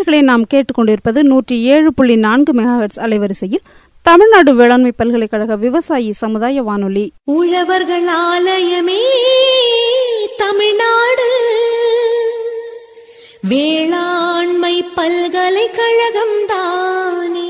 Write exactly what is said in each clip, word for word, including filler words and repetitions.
நேயர்களை நாம் கேட்டுக்கொண்டிருப்பது நூற்றி ஏழு புள்ளி நான்கு மெகாஹெர்ட்ஸ் அலைவரிசையில் தமிழ்நாடு வேளாண்மை பல்கலைக்கழக விவசாயி சமுதாய வானொலி. உழவர்கள் ஆலயமே தமிழ்நாடு வேளாண்மை பல்கலைக்கழகம் தானே.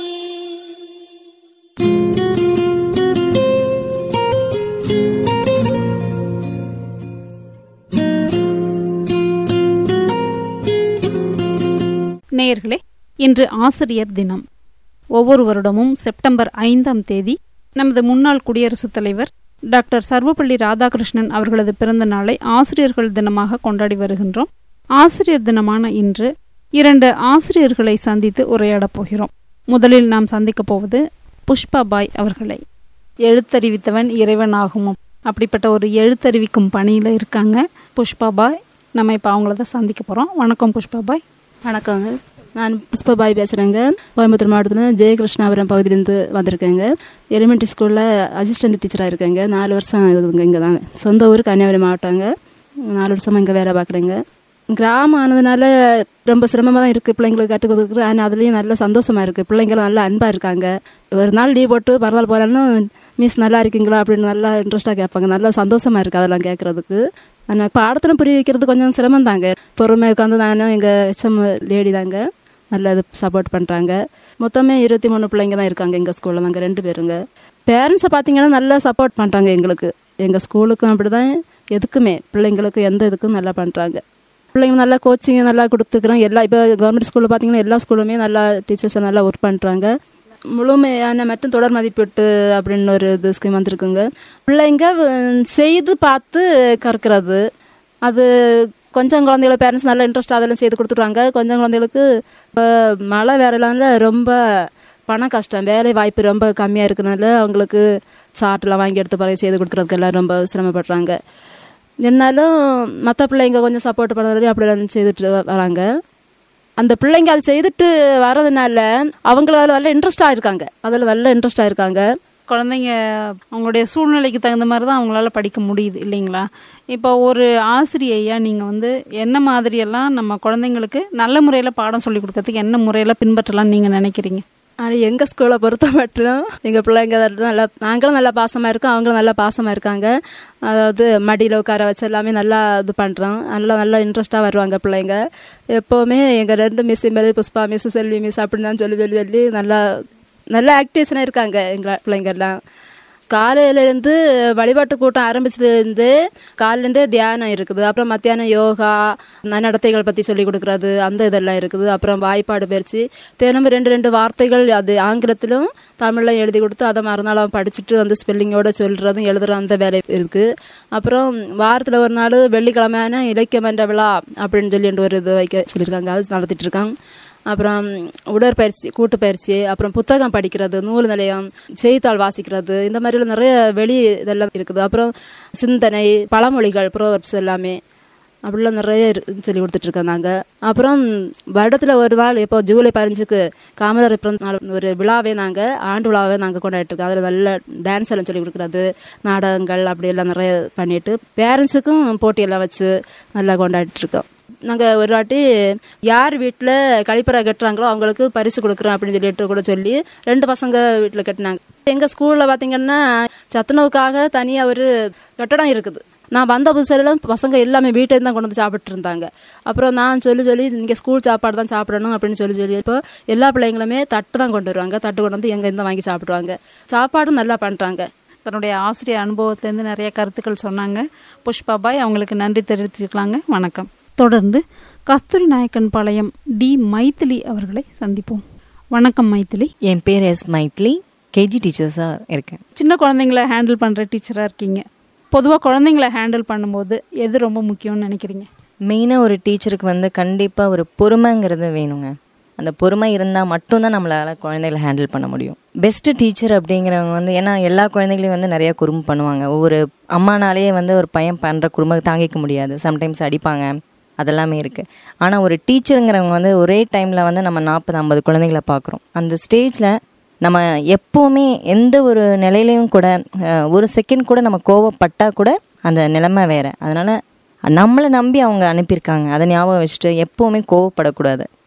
நேயர்களே, இன்று ஆசிரியர் தினம். ஒவ்வொரு வருடமும் செப்டம்பர் ஐந்தாம் தேதி நமது முன்னாள் குடியரசுத் தலைவர் டாக்டர் சர்வப்பள்ளி ராதாகிருஷ்ணன் அவர்களது பிறந்த நாளை ஆசிரியர்கள் தினமாக கொண்டாடி வருகின்றோம். ஆசிரியர் தினமான இன்று இரண்டு ஆசிரியர்களை சந்தித்து உரையாடப் போகிறோம். முதலில் நாம் சந்திக்க போவது புஷ்பா பாய் அவர்களை. எழுத்தறிவித்தவன் இறைவன் ஆகும், அப்படிப்பட்ட ஒரு எழுத்தறிவிக்கும் பணியில் இருக்காங்க புஷ்பா பாய். நம்ம இப்போ அவங்கள தான் சந்திக்க போகிறோம். வணக்கம் புஷ்பா பாய். வணக்கங்க, நான் புஷ்பா பாய் பேசுகிறேங்க. கோயம்புத்தூர் மாவட்டத்தில் ஜெயகிருஷ்ணாபுரம் பகுதியிலேருந்து வந்திருக்கேங்க. எலிமெண்ட்ரி ஸ்கூலில் அசிஸ்டன்ட் டீச்சராக இருக்கேங்க. நாலு வருஷம் இருக்குங்க. இங்கே தான் சொந்த ஊர் கன்னியாகுமரி மாவட்டங்க. நாலு வருஷமாக இங்கே வேலை பார்க்குறேங்க. கிராமம் ஆனதுனால ரொம்ப சிரமமாக தான் இருக்குது பிள்ளைங்களுக்கு கற்றுக் கொடுக்குறது. ஆனால் அதுலேயும் நல்ல சந்தோஷமாக இருக்குது. பிள்ளைங்களும் நல்லா அன்பாக இருக்காங்க. ஒரு நாள் லீவ் போட்டு பரவாயில்ல போகிறான்னு மிஸ் நல்லா இருக்கீங்களா அப்படின்னு நல்லா இன்ட்ரெஸ்ட்டாக கேட்பாங்க. நல்லா சந்தோஷமாக இருக்குது அதெல்லாம் கேட்குறதுக்கு. ஆனால் பாடத்தில் புரிய வைக்கிறது கொஞ்சம் சிரமம் தாங்க. பொறுமை உட்காந்து நானும் எங்கள் ஹெச்எம் லேடி தாங்க நல்லா இது சப்போர்ட் பண்ணுறாங்க. மொத்தமே இருபத்தி மூணு பிள்ளைங்க தான் இருக்காங்க எங்கள் ஸ்கூலில். நாங்கள் ரெண்டு பேருங்க. பேரண்ட்ஸை பார்த்தீங்கன்னா நல்லா சப்போர்ட் பண்ணுறாங்க எங்களுக்கு. எங்கள் ஸ்கூலுக்கும் அப்படி தான், எதுக்குமே பிள்ளைங்களுக்கு எந்த இதுக்கும் நல்லா பண்ணுறாங்க. பிள்ளைங்க நல்லா கோச்சிங் நல்லா கொடுத்துருக்குறாங்க. எல்லா இப்போ கவர்மெண்ட் ஸ்கூலில் பார்த்தீங்கன்னா எல்லா ஸ்கூலுமே நல்லா டீச்சர்ஸை நல்லா ஒர்க் பண்ணுறாங்க. முழுமையான மட்டும் தொடர் மதிப்பீட்டு அப்படின்னு ஒரு இது ஸ்கீம் வந்துருக்குங்க. பிள்ளைங்க செய்து பார்த்து கற்கிறது. அது கொஞ்சம் குழந்தைகள பேரண்ட்ஸ் நல்லா இன்ட்ரெஸ்ட் அதெல்லாம் செய்து கொடுத்துருவாங்க. கொஞ்சம் குழந்தைகளுக்கு இப்போ மழை வேலையில ரொம்ப பணம் கஷ்டம், வேலை வாய்ப்பு ரொம்ப கம்மியாக இருக்கிறதுனால அவங்களுக்கு சார்ட்டெலாம் வாங்கி எடுத்து பிறகு செய்து கொடுக்குறதுக்கு எல்லாம் ரொம்ப சிரமப்படுறாங்க. என்னாலும் மற்ற பிள்ளைங்க கொஞ்சம் சப்போர்ட் பண்ணுறது அப்படிலாம் செய்துட்டு வராங்க. அந்த பிள்ளைங்க அதை செய்துட்டு வர்றதுனால அவங்களால நல்ல இன்ட்ரெஸ்டாக இருக்காங்க. அதில் நல்ல இன்ட்ரெஸ்டாக இருக்காங்க. குழந்தைங்க அவங்களுடைய சூழ்நிலைக்கு தகுந்த மாதிரி தான் அவங்களால படிக்க முடியுது இல்லைங்களா? இப்போ ஒரு ஆசிரியையா நீங்கள் வந்து என்ன மாதிரியெல்லாம் நம்ம குழந்தைங்களுக்கு நல்ல முறையில் பாடம் சொல்லி கொடுக்கறதுக்கு என்ன முறையில் பின்பற்றலாம்னு நீங்கள் நினைக்கிறீங்க? ஆனால் எங்கள் ஸ்கூலை பொறுத்த மட்டும் எங்கள் பிள்ளைங்க நல்லா, நாங்களும் நல்லா பாசமாக இருக்கோம், அவங்களும் நல்லா பாசமாக இருக்காங்க. அதாவது மடியில் உட்கார வச்சு எல்லாமே நல்லா இது பண்ணுறோம். நல்லா நல்லா இன்ட்ரெஸ்ட்டாக வருவாங்க பிள்ளைங்க. எப்போவுமே எங்கள் ரெண்டு மிஸ் மேலே புஷ்பா மிஸ், செல்வி மிஸ் அப்படின்னு தான் சொல்லி சொல்லி சொல்லி நல்லா நல்ல ஆக்டிவேஷனாக இருக்காங்க எங்கள் பிள்ளைங்கெல்லாம். காலையிலேருந்து வழிபாட்டு கூட்டம் ஆரம்பிச்சதுலேருந்து காலையிலேருந்தே தியானம் இருக்குது. அப்புறம் மத்தியானம் யோகா, நடத்தைகள் பற்றி சொல்லி கொடுக்குறது, அந்த இதெல்லாம் இருக்குது. அப்புறம் வாய்ப்பாடு பயிற்சி, தினமும் ரெண்டு ரெண்டு வார்த்தைகள் அது ஆங்கிலத்திலும் தமிழில் எழுதி கொடுத்து அதை மறுநாள் படிச்சுட்டு வந்து ஸ்பெல்லிங்கோட சொல்கிறதும் எழுதுகிற அந்த வேலை இருக்குது. அப்புறம் வாரத்தில் ஒரு நாள் வெள்ளிக்கிழமையான இலக்கியம் என்ற விழா அப்படின்னு சொல்லி ஒரு இது வைக்க சொல்லியிருக்காங்க. அது நடத்திட்டு இருக்காங்க. அப்புறம் உடற்பயிற்சி, கூட்டு பயிற்சி, அப்புறம் புத்தகம் படிக்கிறது, நூல் நிலையம், செய்தித்தாள் வாசிக்கிறது, இந்த மாதிரிலாம் நிறைய வெளி இதெல்லாம் இருக்குது. அப்புறம் சிந்தனை, பழமொழிகள், ப்ரோவர்ப்ஸ் எல்லாமே அப்படிலாம் நிறைய சொல்லி கொடுத்துட்ருக்கோம் நாங்கள். அப்புறம் வருடத்தில் ஒரு நாள் இப்போ ஜூலை பதினஞ்சுக்கு காமராஜர் பிறந்த நாள் ஒரு விழாவே நாங்கள் ஆண்டு விழாவே நாங்கள் கொண்டாடிட்டுருக்கோம். அதில் நல்ல டான்ஸ் எல்லாம் சொல்லி கொடுக்குறது, நாடகங்கள் அப்படியெல்லாம் நிறைய பண்ணிட்டு பேரண்ட்ஸுக்கும் போட்டியெல்லாம் வச்சு நல்லா கொண்டாடிட்டுருக்கோம். நாங்கள் ஒரு வாட்டி யார் வீட்டில் கழிப்பறை கட்டுறாங்களோ அவங்களுக்கு பரிசு கொடுக்குறோம் அப்படின்னு சொல்லிட்டு கூட சொல்லி ரெண்டு பசங்க வீட்டில் கட்டினாங்க. எங்கள் ஸ்கூலில் பார்த்தீங்கன்னா சத்துணவுக்காக தனியாக ஒரு கட்டடம் இருக்குது. நான் வந்த புதுசெல்லாம் பசங்க எல்லாமே வீட்டில் தான் கொண்டு வந்து சாப்பிட்டு இருந்தாங்க. அப்புறம் நான் சொல்லி சொல்லி நீங்கள் ஸ்கூல் சாப்பாடு தான் சாப்பிடணும் அப்படின்னு சொல்லி சொல்லி இப்போ எல்லா பிள்ளைங்களுமே தட்டு தான் கொண்டு வருவாங்க. தட்டு கொண்டு வந்து எங்கே இருந்தால் வாங்கி சாப்பிடுவாங்க. சாப்பாடும் நல்லா பண்ணுறாங்க. தன்னுடைய ஆசிரியர் அனுபவத்திலேருந்து நிறைய கருத்துக்கள் சொன்னாங்க புஷ்பா பாய். அவங்களுக்கு நன்றி தெரிவித்துக்கலாங்க. வணக்கம். தொடர்ந்து கஸ்தூரி நாயக்கன் பாளையம் டி மைத்திலி அவர்களை சந்திப்போம். வணக்கம் மைத்திலி. என் பேர் எஸ் மைத்திலி, கேஜி டீச்சர்ஸாக இருக்கேன். சின்ன குழந்தைங்கள ஹேண்டில் பண்ணுற டீச்சராக இருக்கீங்க. பொதுவாக குழந்தைங்கள ஹேண்டில் பண்ணும்போது எது ரொம்ப முக்கியம்னு நினைக்கிறீங்க? மெயினாக ஒரு டீச்சருக்கு வந்து கண்டிப்பாக ஒரு பொறுமைங்கிறது வேணுங்க. அந்த பொறுமை இருந்தால் மட்டும்தான் நம்மளால் குழந்தைகளை ஹேண்டில் பண்ண முடியும். பெஸ்ட்டு டீச்சர் அப்படிங்கிறவங்க வந்து, ஏன்னா எல்லா குழந்தைகளையும் வந்து நிறையா குறும்பு பண்ணுவாங்க. ஒவ்வொரு அம்மானாலேயே வந்து ஒரு பையன் பண்ணுற குறும்பை தாங்கிக்க முடியாது. சம்டைம்ஸ் அடிப்பாங்க, அதெல்லாமே இருக்குது. ஆனால் ஒரு டீச்சருங்கிறவங்க வந்து ஒரே டைமில் வந்து நம்ம நாற்பது ஐம்பது குழந்தைகளை பார்க்குறோம். அந்த ஸ்டேஜில் நம்ம எப்போவுமே எந்த ஒரு நிலையிலையும் கூட ஒரு செகண்ட் கூட நம்ம கோவப்பட்டால் கூட அந்த நிலைமை வேறு. அதனால் நம்மளை நம்பி அவங்க அனுப்பியிருக்காங்க. அதை ஞாபகம் வச்சுட்டு எப்போவுமே கோவப்படக்கூடாது.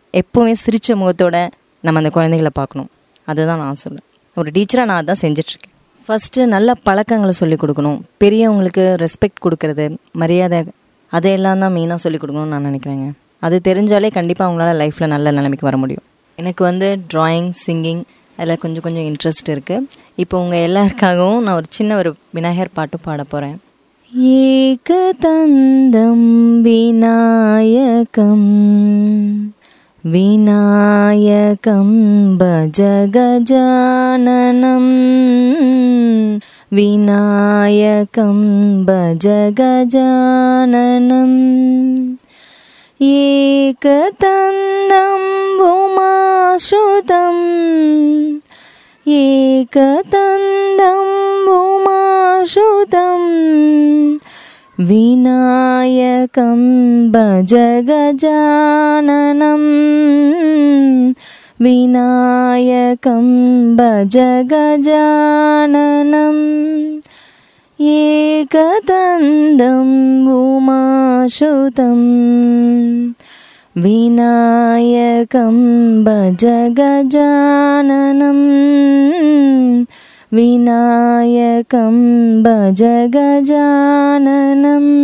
எப்போவுமே சிரித்த முகத்தோட நம்ம அந்த குழந்தைகளை பார்க்கணும். அதுதான் நான் சொல்லுவேன். ஒரு டீச்சராக நான் அதான் செஞ்சிட்ருக்கேன். ஃபஸ்ட்டு நல்ல பழக்கங்களை சொல்லிக் கொடுக்கணும். பெரியவங்களுக்கு ரெஸ்பெக்ட் கொடுக்கறது, மரியாதை, அதையெல்லாம் தான் மெயினாக சொல்லிக் கொடுக்கணும்னு நான் நினைக்கிறேங்க. அது தெரிஞ்சாலே கண்டிப்பாக அவங்களால லைஃப்பில் நல்ல நிலைமைக்கு வர முடியும். எனக்கு வந்து ட்ராயிங், சிங்கிங் அதில் கொஞ்சம் கொஞ்சம் இன்ட்ரெஸ்ட் இருக்குது. இப்போ உங்கள் எல்லாருக்காகவும் நான் ஒரு சின்ன ஒரு விநாயகர் பாட்டு பாட போகிறேன். ஏகதந்தம் விநாயகம் விநாயகம் பஜ கஜானனம் விநாயகம் பஜ கஜானனம் ஏகதந்தம் உமாசுதம் ஏகதந்தம் உமாசுதம் விநாயகம் பஜ கஜானனம் விநாயகம் பஜ கஜானனம் ஏகதந்தம் உமாசுதம் விநாயகம் பஜ கஜானனம் விநாயகம் பஜ கஜானனம்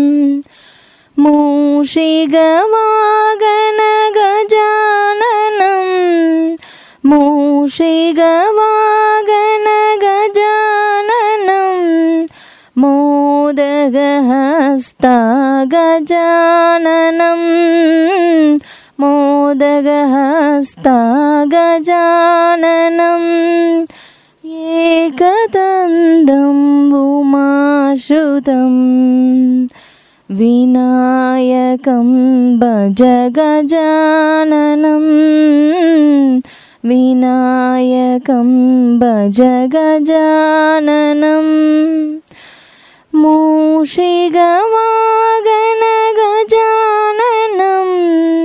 மூஷிகவாகன கஜானனம் மூஷிகவாகன கஜானனம் மோதகஹஸ்தா கஜானனம் மோதகஹஸ்தா கஜானனம் ஏகதந்தம் உமாசுதம் விநாயகம் பஜ கஜானனம் விநாயகம் பஜ கஜானனம் மூஷிகவாகன கஜானனம்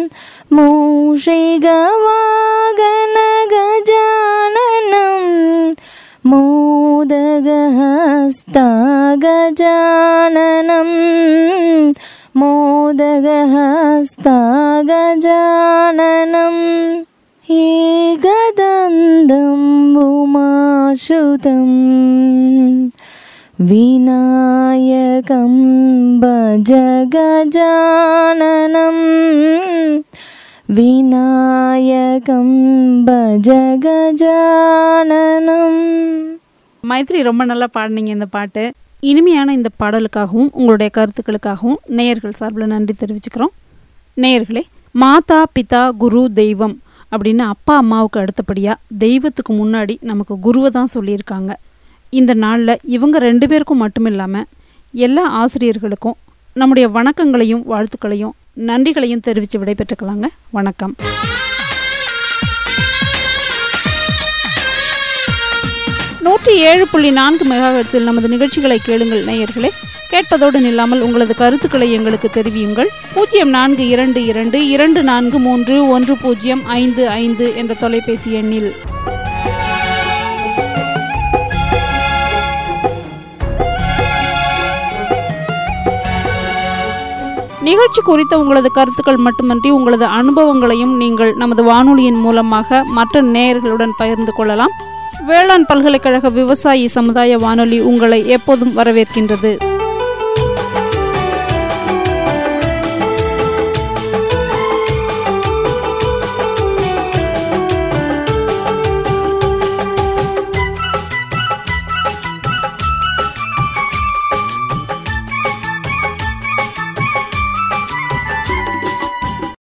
மூஷிகவாகன கஜானனம் மோதகஹஸ்தா கஜானனம் மோதகஹஸ்தா கஜானனம் ஏகதந்தம் உமாசுதம் விநாயகம் பஜ கஜானனம் விநாயகம் பஜ கஜானனம். மைத்ரி, ரொம்ப நல்லா பாடினீங்க இந்த பாட்டு. இனிமையான இந்த பாடலுக்காகவும் உங்களுடைய கருத்துக்களுக்காகவும் நேயர்கள் சார்பில் நன்றி தெரிவிச்சுக்கிறோம். நேயர்களே, மாதா பிதா குரு தெய்வம் அப்படின்னு அப்பா அம்மாவுக்கு அடுத்தபடியாக தெய்வத்துக்கு முன்னாடி நமக்கு குருவை தான் சொல்லியிருக்காங்க. இந்த நாளில் இவங்க ரெண்டு பேருக்கும் மட்டும் இல்லாமல் எல்லா ஆசிரியர்களுக்கும் நம்முடைய வணக்கங்களையும் வாழ்த்துக்களையும் நன்றிகளையும் தெரிவித்து விடைபெற்றுக்கலாங்க. வணக்கம். நூற்றி ஏழு புள்ளி நான்கு மெகாஹெர்ட்ஸில் நமது நிகழ்ச்சிகளை கேளுங்கள் நேயர்களே. கேட்பதோடு நில்லாமல் உங்களது கருத்துக்களை எங்களுக்கு தெரிவியுங்கள். பூஜ்ஜியம் நான்கு இரண்டு இரண்டு இரண்டு நான்கு மூன்று ஒன்று பூஜ்ஜியம் ஐந்து ஐந்து என்ற தொலைபேசி எண்ணில். நிகழ்ச்சி குறித்த உங்களது கருத்துக்கள் மட்டுமன்றி உங்களது அனுபவங்களையும் நீங்கள் நமது வானொலியின் மூலமாக மற்ற நேயர்களுடன் பகிர்ந்து கொள்ளலாம். வேளாண் பல்கலைக்கழக விவசாயி சமுதாய வானொலி உங்களை எப்போதும் வரவேற்கின்றது.